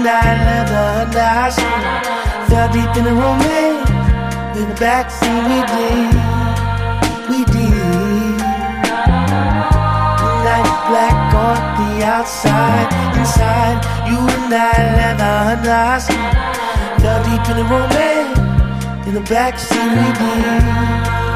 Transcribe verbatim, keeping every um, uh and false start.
I leather under our skin. Fell deep in the romance. In the backseat we did, we did. Night black on the outside, inside. You and I leather under our skin. Fell deep in the romance. In the backseat we did.